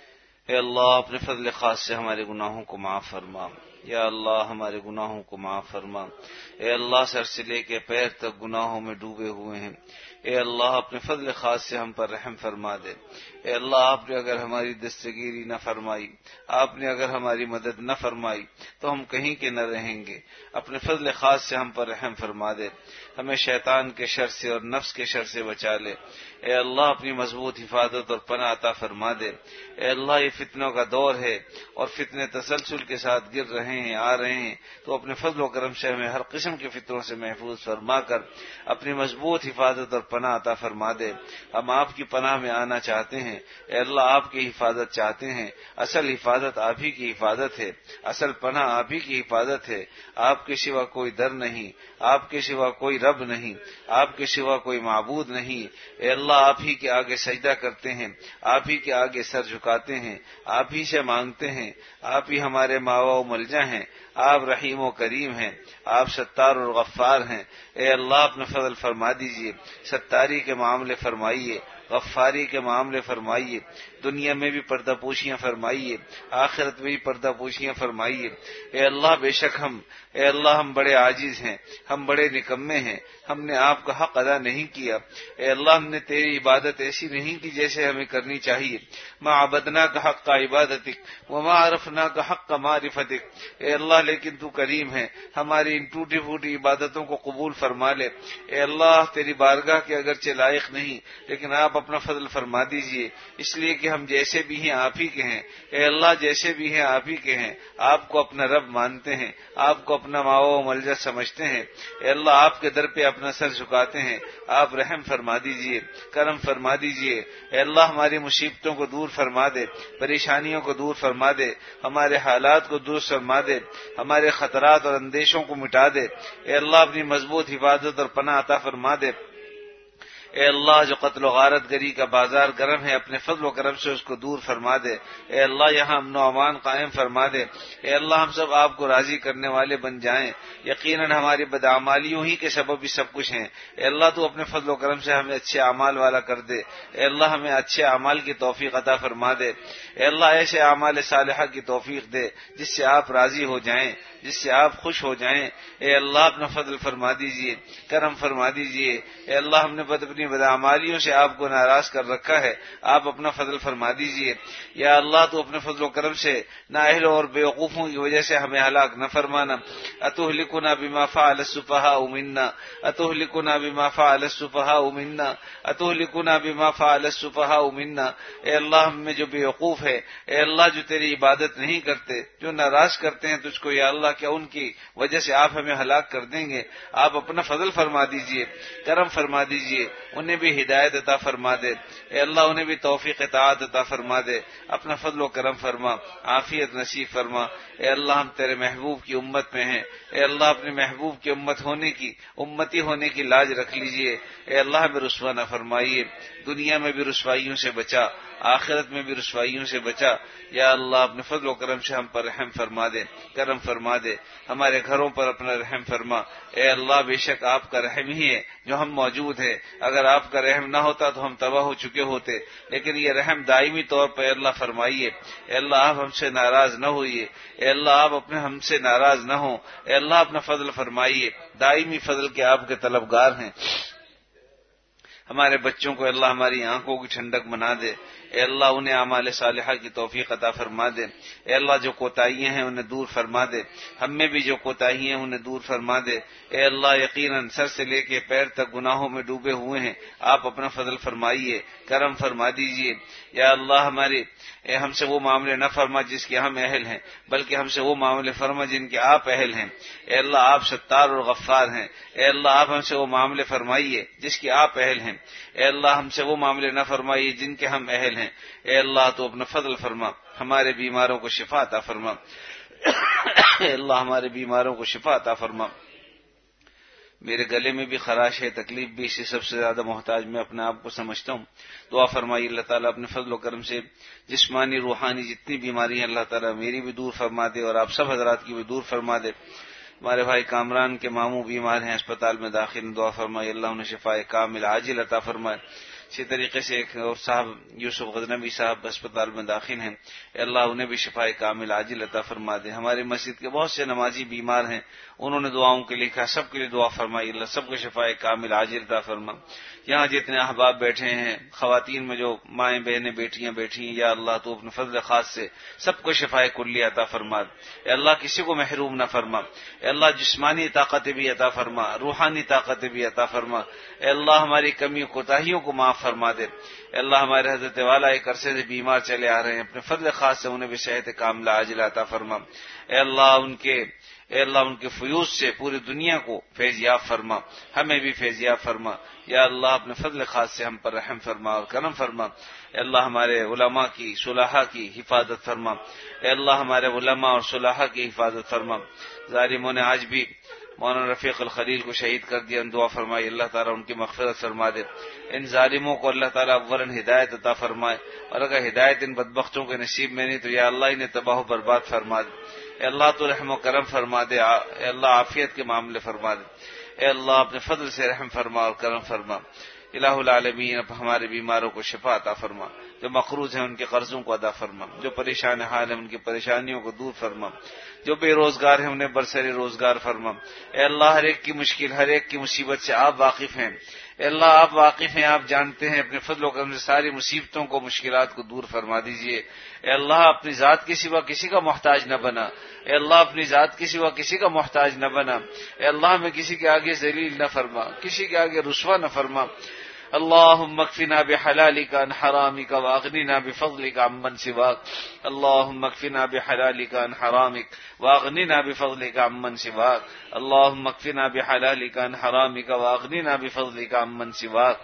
اے اللہ اپنے فضل خاص سے ہمارے گناہوں کو معاف فرما. یا اللہ ہمارے گناہوں کو معاف فرما. اے اللہ سر سے لے کے پیر تک گناہوں میں ڈوبے ہوئے ہیں. اے اللہ اپنے فضل خاص سے ہم پر رحم فرما دے. اے اللہ آپ نے اگر ہماری دستگیری نہ فرمائی، آپ نے اگر ہماری مدد نہ فرمائی تو ہم کہیں کے نہ رہیں گے. اپنے فضل خاص سے ہم پر رحم فرما دے. ہمیں شیطان کے شر سے اور نفس کے شر سے بچا لے. اے اللہ اپنی مضبوط حفاظت اور پناہ عطا فرما دے. اے اللہ یہ فتنوں کا دور ہے اور فتنے تسلسل کے ساتھ گر رہے ہیں آ رہے ہیں، تو اپنے فضل و کرم سے ہمیں ہر قسم کے فتنوں سے محفوظ فرما کر اپنی مضبوط حفاظت اور پناہ عطا فرما دے. ہم آپ کی پناہ میں آنا چاہتے ہیں. اے اللہ آپ کی حفاظت چاہتے ہیں. اصل حفاظت آپ ہی کی حفاظت ہے. اصل پناہ آپ ہی کی حفاظت ہے. آپ کے سوا کوئی در نہیں، آپ کے سوا کوئی رب نہیں، آپ کے سوا کوئی معبود نہیں. اے اللہ آپ ہی کے آگے سجدہ کرتے ہیں، آپ ہی کے آگے سر جھکاتے ہیں، آپ ہی سے مانگتے ہیں. آپ ہی ہمارے ماوا و ملجا ہیں. آپ رحیم و کریم ہیں. آپ ستار اور غفار ہیں. اے اللہ اپنا فضل فرما دیجئے. ستاری کے معاملے فرمائیے، غفاری کے معاملے فرمائیے. دنیا میں بھی پردہ پوشیاں فرمائیے، آخرت میں بھی پردہ پوشیاں فرمائیے. اے اللہ بے شک ہم اے اللہ ہم بڑے عاجز ہیں، ہم بڑے نکمے ہیں. ہم نے آپ کا حق ادا نہیں کیا. اے اللہ ہم نے تیری عبادت ایسی نہیں کی جیسے ہمیں کرنی چاہیے. ما عبدنا کا حق کا عبادتک وما عرفنا کا حق کا معرفتک. اے اللہ لیکن تو کریم ہے، ہماری ان ٹوٹی پھوٹی عبادتوں کو قبول فرما لے. اے اللہ تیری بارگاہ کے اگرچہ لائق نہیں، لیکن آپ اپنا فضل فرما دیجئے، اس لیے کہ ہم جیسے بھی ہیں آپ ہی کے ہیں. اے اللہ جیسے بھی ہیں آپ ہی کے ہیں. آپ کو اپنا رب مانتے ہیں، آپ کو اپنا ماوا و ملجا سمجھتے ہیں. اے اللہ آپ کے در پہ اپنا سر جھکاتے ہیں. آپ رحم فرما دیجئے، کرم فرما دیجئے. اے اللہ ہماری مصیبتوں کو دور فرما دے، پریشانیوں کو دور فرما دے، ہمارے حالات کو درست فرما دے، ہمارے خطرات اور اندیشوں کو مٹا دے. اے اللہ اپنی مضبوط حفاظت اور پناہ عطا فرما دے. اے اللہ جو قتل و غارت گری کا بازار گرم ہے اپنے فضل و کرم سے اس کو دور فرما دے. اے اللہ یہاں امن و امان قائم فرما دے. اے اللہ ہم سب آپ کو راضی کرنے والے بن جائیں. یقیناً ہماری بدعمالیوں ہی کے سبب ہی سب کچھ ہیں. اے اللہ تو اپنے فضل و کرم سے ہمیں اچھے اعمال والا کر دے. اے اللہ ہمیں اچھے اعمال کی توفیق عطا فرما دے. اے اللہ ایسے اعمال صالحہ کی توفیق دے جس سے آپ راضی ہو جائیں، جس سے آپ خوش ہو جائیں. اے اللہ اپنا فضل فرما دیجئے، کرم فرما دیجئے. اے اللہ ہم نے بد اپنی بدعمالیوں سے آپ کو ناراض کر رکھا ہے، آپ اپنا فضل فرما دیجئے. یا اللہ تو اپنے فضل و کرم سے نااہلوں اور بیوقوفوں کی وجہ سے ہمیں ہلاک نہ فرمانا. اتہلکنا بما فعل السفہاء منا، اتہلکنا بما فعل السفہاء منا، اتہلکنا بما فعل السفہاء منا. اے اللہ ہم میں جو بیوقوف ہے، اے اللہ جو تیری عبادت نہیں کرتے، جو ناراض کرتے ہیں تجھ کو، یا اللہ کیا ان کی وجہ سے آپ ہمیں ہلاک کر دیں گے. آپ اپنا فضل فرما دیجئے، کرم فرما دیجئے. انہیں بھی ہدایت عطا فرما دے، اے اللہ انہیں بھی توفیق اطاعت عطا فرما دے، اپنا فضل و کرم فرما، عافیت نصیب فرما۔ اے اللہ ہم تیرے محبوب کی امت میں ہیں، اے اللہ اپنے محبوب کی امت ہونے کی امتی ہونے کی لاج رکھ لیجئے، اے اللہ ہمیں رسوا نہ فرمائیے، دنیا میں بھی رسوائیوں سے بچا، آخرت میں بھی رسوائیوں سے بچا۔ یا اللہ اپنے فضل و کرم سے ہم پر رحم فرما دے، کرم فرما دے، ہمارے گھروں پر اپنا رحم فرما۔ اے اللہ بے شک آپ کا رحم ہی ہے جو ہم موجود ہیں، اگر آپ کا رحم نہ ہوتا تو ہم تباہ ہو چکے ہوتے، لیکن یہ رحم دائمی طور پر اللہ فرمائیے۔ اے اللہ آپ ہم سے ناراض نہ ہوئیے، اے اللہ آپ اپنے ہم سے ناراض نہ ہوں، اے اللہ اپنا فضل فرمائیے، دائمی فضل کے آپ کے طلبگار ہیں۔ ہمارے بچوں کو اللہ ہماری آنکھوں کی ٹھنڈک بنا دے، اے اللہ انہیں اعمال صالحہ کی توفیق عطا فرما دے، اے اللہ جو کوتاہیاں ہیں انہیں دور فرما دے، ہم میں بھی جو کوتاہیاں ہیں انہیں دور فرما دے، اے اللہ یقیناً سر سے لے کے پیر تک گناہوں میں ڈوبے ہوئے ہیں، آپ اپنا فضل فرمائیے، کرم فرما دیجئے۔ یا اللہ ہمارے اے ہم سے وہ معاملے نہ فرما جس کے ہم اہل ہیں، بلکہ ہم سے وہ معاملے فرما جن کے آپ اہل ہیں۔ اے اللہ آپ ستار اور غفار ہیں، اے اللہ آپ ہم سے وہ معاملے فرمائیے جس کے آپ اہل ہیں، اے اللہ ہم سے وہ معاملے نہ فرمائیے جن کے ہم اہل ہیں۔ اے اللہ تو اپنا فضل فرما، ہمارے بیماروں کو شفا عطا فرما، اے اللہ ہمارے بیماروں کو شفا عطا فرما۔ میرے گلے میں بھی خراش ہے، تکلیف بھی، اسے سب سے زیادہ محتاج میں اپنے آپ کو سمجھتا ہوں۔ دعا فرمائیے اللہ تعالیٰ اپنے فضل و کرم سے جسمانی روحانی جتنی بیماری ہیں اللہ تعالیٰ میری بھی دور فرما دے اور آپ سب حضرات کی بھی دور فرما دے۔ ہمارے بھائی کامران کے ماموں بیمار ہیں، اسپتال میں داخل، دعا فرمائے اللہ انہیں شفائے کامل عاجل عطا فرمائے۔ اسی طریقے سے ایک اور صاحب یوسف غزنوی صاحب اسپتال میں داخل ہیں، اے اللہ انہیں بھی شفائے کامل عاجل عطا فرما دے۔ ہمارے مسجد کے بہت سے نمازی بیمار ہیں، انہوں نے دعاؤں کے لکھا، سب کے لیے دعا فرمائی، اللہ سب کو شفائے کامل عاجل عطا فرما۔ یہاں جتنے احباب بیٹھے ہیں، خواتین میں جو مائیں بہنیں بیٹیاں بیٹھی ہیں، یا اللہ تو اپنے فضل خاص سے سب کو شفائے کلی عطا فرما، اے اللہ کسی کو محروم نہ فرما، اے اللہ جسمانی طاقت بھی عطا فرما، روحانی طاقت بھی عطا فرما، اے اللہ ہماری کمی کوتاہیوں کو معاف فرما دے۔ اے اللہ ہمارے حضرت والا ایک عرصے سے بیمار چلے آ رہے ہیں، اپنے فضل خاص سے انہیں بھی صحت کاملہ عاجلہ عطا فرما، اے اللہ ان کے اے اللہ ان کے فیوز سے پوری دنیا کو فیض یاب فرما، ہمیں بھی فیض یاب فرما۔ یا اللہ اپنے فضل خاص سے ہم پر رحم فرما اور کرم فرما۔ اے اللہ ہمارے علماء کی صلحاء کی حفاظت فرما، اے اللہ ہمارے علماء اور صلحاء کی حفاظت فرما۔ ظالموں نے آج بھی مولانا رفیق الخلیل کو شہید کر دیا، دعا فرمائی اللہ تعالیٰ ان کی مغفرت فرما دے۔ ان ظالموں کو اللہ تعالیٰ اولاً ہدایت عطا فرمائے، اور اگر ہدایت ان بدبختوں کے نصیب میں نہیں تو یا اللہ انہیں تباہ و برباد فرما دے۔ اے اللہ تو رحم و کرم فرما دے، اے اللہ عافیت کے معاملے فرما دے، اے اللہ اپنے فضل سے رحم فرما اور کرم فرما۔ الہ العالمین اب ہمارے بیماروں کو شفا عطا فرما، جو مقروض ہیں ان کے قرضوں کو ادا فرما، جو پریشان حال ہیں ان کی پریشانیوں کو دور فرما، جو بے روزگار ہیں انہیں برسر روزگار فرما۔ اے اللہ ہر ایک کی مشکل، ہر ایک کی مصیبت سے آپ واقف ہیں، اے اللہ آپ واقف ہیں، آپ جانتے ہیں، اپنے فضل و کرم سے ساری مصیبتوں کو مشکلات کو دور فرما دیجئے۔ اے اللہ اپنی ذات کے سوا کسی کا محتاج نہ بنا، اے اللہ اپنی ذات کے سوا کسی کا محتاج نہ بنا، اے اللہ ہمیں کسی کے آگے ذلیل نہ فرما، کسی کے آگے رسوا نہ فرما۔ اللهم اكفنا بحلالك عن حرامك واغننا بفضلك عمن سواك، اللهم اكفنا بحلالك عن حرامك واغننا بفضلك عمن سواك، اللهم اكفنا بحلالك عن حرامك واغننا بفضلك عمن سواك۔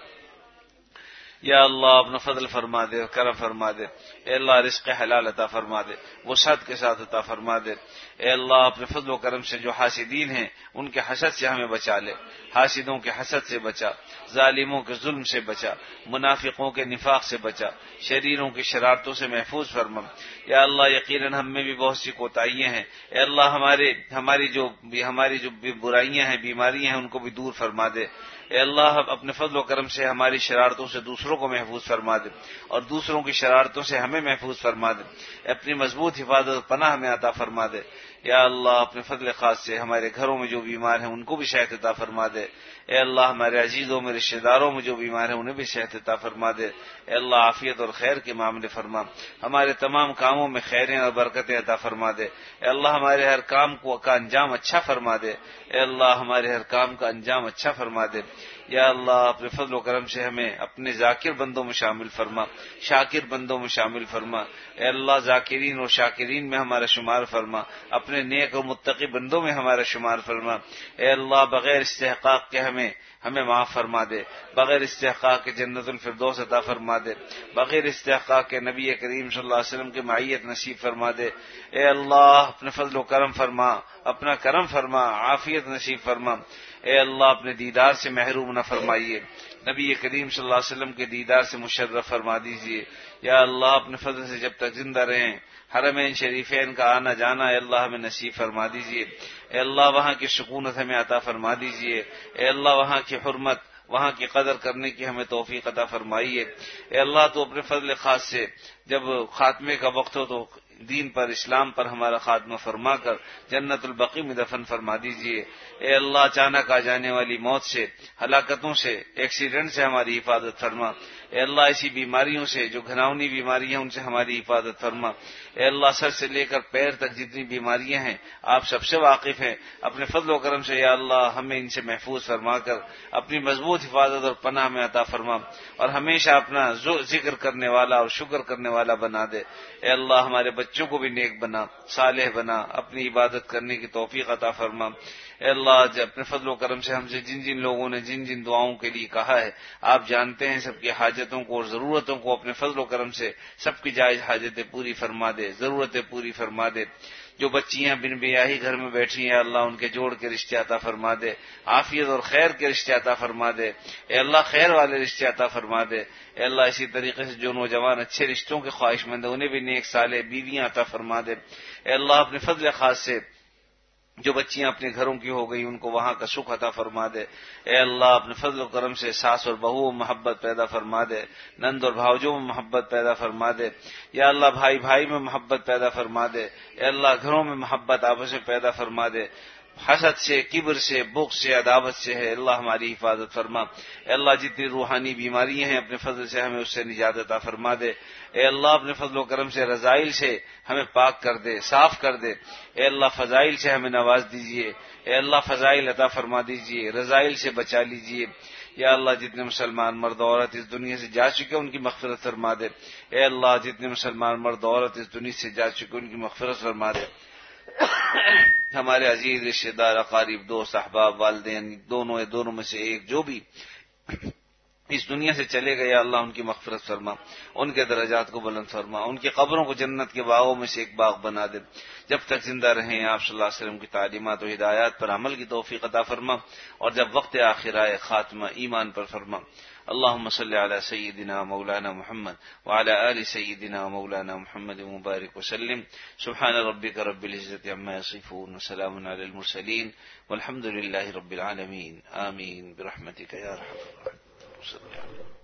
یا اللہ اپنا فضل فرما دے اور کرم فرما دے، اے اللہ رزق حلال عطا فرما دے، وسعت کے ساتھ عطا فرما دے، اے اللہ اپنے فضل و کرم سے جو حاسدین ہیں ان کے حسد سے ہمیں بچا لے، حاسدوں کے حسد سے بچا، ظالموں کے ظلم سے بچا، منافقوں کے نفاق سے بچا، شریروں کی شرارتوں سے محفوظ فرما۔ یا اللہ یقیناً ہم میں بھی بہت سی کوتاہیاں ہیں، اے اللہ ہمارے ہماری جو ہماری جو برائیاں ہیں بیماریاں ہیں ان کو بھی دور فرما دے، اے اللہ اپنے فضل و کرم سے ہماری شرارتوں سے دوسروں کو محفوظ فرما دے اور دوسروں کی شرارتوں سے ہمیں محفوظ فرما دے، اپنی مضبوط حفاظت پناہ ہمیں عطا فرما دے۔ یا اللہ اپنے فضل خاص سے ہمارے گھروں میں جو بیمار ہیں ان کو بھی صحت عطا فرما دے، اے اللہ ہمارے عزیزوں میں رشتہ داروں میں جو بیمار ہیں انہیں بھی صحت عطا فرما دے، اے اللہ عافیت اور خیر کے معاملے فرما، ہمارے تمام کاموں میں خیریں اور برکتیں عطا فرما دے، اے اللہ ہمارے ہر کام کو کا انجام اچھا فرما دے، اے اللہ ہمارے ہر کام کا انجام اچھا فرما دے۔ یا اللہ اپنے فضل و کرم سے ہمیں اپنے ذاکر بندوں میں شامل فرما، شاکر بندوں میں شامل فرما، اے اللہ ذاکرین اور شاکرین میں ہمارا شمار فرما، اپنے نیک اور متقی بندوں میں ہمارا شمار فرما، اے اللہ بغیر استحقاق کے ہمیں ہمیں معاف فرما دے، بغیر استحقاق کے جنت الفردوس عطا فرما دے، بغیر استحقاق کے نبی کریم صلی اللہ علیہ وسلم کی معیت نصیب فرما دے، اے اللہ اپنے فضل و کرم فرما، اپنا کرم فرما، عافیت نصیب فرما، اے اللہ اپنے دیدار سے محروم نہ فرمائیے، نبی کریم صلی اللہ علیہ وسلم کے دیدار سے مشرف فرما دیجیے، یا اللہ اپنے فضل سے جب تک زندہ رہیں حرمین شریفین کا آنا جانا اے اللہ ہمیں نصیب فرما دیجیے، اے اللہ وہاں کی سکونت ہمیں عطا فرما دیجیے، اے اللہ وہاں کی حرمت، وہاں کی قدر کرنے کی ہمیں توفیق عطا فرمائیے، اے اللہ تو اپنے فضل خاص سے جب خاتمے کا وقت ہو تو دین پر اسلام پر ہمارا خاتمہ فرما کر جنت البقیع میں دفن فرما دیجیے، اے اللہ اچانک آ جانے والی موت سے، ہلاکتوں سے، ایکسیڈنٹ سے ہماری حفاظت فرما، اے اللہ ایسی بیماریوں سے جو گھناؤنی بیماریاں ان سے ہماری حفاظت فرما، اے اللہ سر سے لے کر پیر تک جتنی بیماریاں ہیں آپ سب سے واقف ہیں، اپنے فضل و کرم سے یا اللہ ہمیں ان سے محفوظ فرما کر اپنی مضبوط حفاظت اور پناہ میں عطا فرما، اور ہمیشہ اپنا ذکر کرنے والا اور شکر کرنے والا بنا دے، اے اللہ ہمارے بچوں کو بھی نیک بنا، صالح بنا، اپنی عبادت کرنے کی توفیق عطا فرما، اے اللہ اپنے فضل و کرم سے ہم سے جن جن لوگوں نے جن جن دعاؤں کے لیے کہا ہے آپ جانتے ہیں، سب کی حاجتوں کو اور ضرورتوں کو اپنے فضل و کرم سے سب کی جائز حاجتیں پوری فرما دے، ضرورتیں پوری فرما دے، جو بچیاں بن بیاہی گھر میں بیٹھی ہیں اللہ ان کے جوڑ کے رشتے عطا فرما دے، عافیت اور خیر کے رشتے عطا فرما دے، اے اللہ خیر والے رشتے عطا فرما دے، اے اللہ اسی طریقے سے جو نوجوان اچھے رشتوں کے خواہش مند ہیں انہیں بھی نیک صالح بیویاں عطا فرما دے، اے اللہ اپنے فضل خاص سے جو بچیاں اپنے گھروں کی ہو گئی ان کو وہاں کا سکھ عطا فرما دے، اے اللہ اپنے فضل و کرم سے ساس اور بہو میں محبت پیدا فرما دے، نند اور بھاؤجوں میں محبت پیدا فرما دے، یا اللہ بھائی بھائی میں محبت پیدا فرما دے، اے اللہ گھروں میں محبت آپس میں پیدا فرما دے، حسد سے، کبر سے، بغض سے، عداوت سے ہے اللہ ہماری حفاظت فرما، اے اللہ جتنی روحانی بیماریاں ہیں اپنے فضل سے ہمیں اس سے نجات عطا فرما دے، اے اللہ اپنے فضل و کرم سے رذائل سے ہمیں پاک کر دے، صاف کر دے، اے اللہ فضائل سے ہمیں نواز دیجیے، اے اللہ فضائل عطا فرما دیجیے، رذائل سے بچا لیجیے، یا اللہ جتنے مسلمان مرد عورت اس دنیا سے جا چکے ان کی مغفرت فرما دے، اے اللہ جتنے مسلمان مرد عورت اس دنیا سے جا چکے ان کی مغفرت فرما دے، ہمارے عزیز رشتہ دار اقارب دوست احباب والدین دونوں دونوں میں سے ایک جو بھی اس دنیا سے چلے گئے اللہ ان کی مغفرت فرما، ان کے درجات کو بلند فرما، ان کی قبروں کو جنت کے باغوں میں سے ایک باغ بنا دے، جب تک زندہ رہیں آپ صلی اللہ علیہ وسلم کی تعلیمات و ہدایات پر عمل کی توفیق عطا فرما، اور جب وقت آخر آئے خاتمہ ایمان پر فرما۔ اللهم صل على سيدنا مولانا محمد وعلى آل سيدنا مولانا محمد مبارك وسلم، سبحان ربك رب العزة عما يصفون وسلام على المرسلين والحمد لله رب العالمين، آمين برحمتك يا أرحم الراحمين۔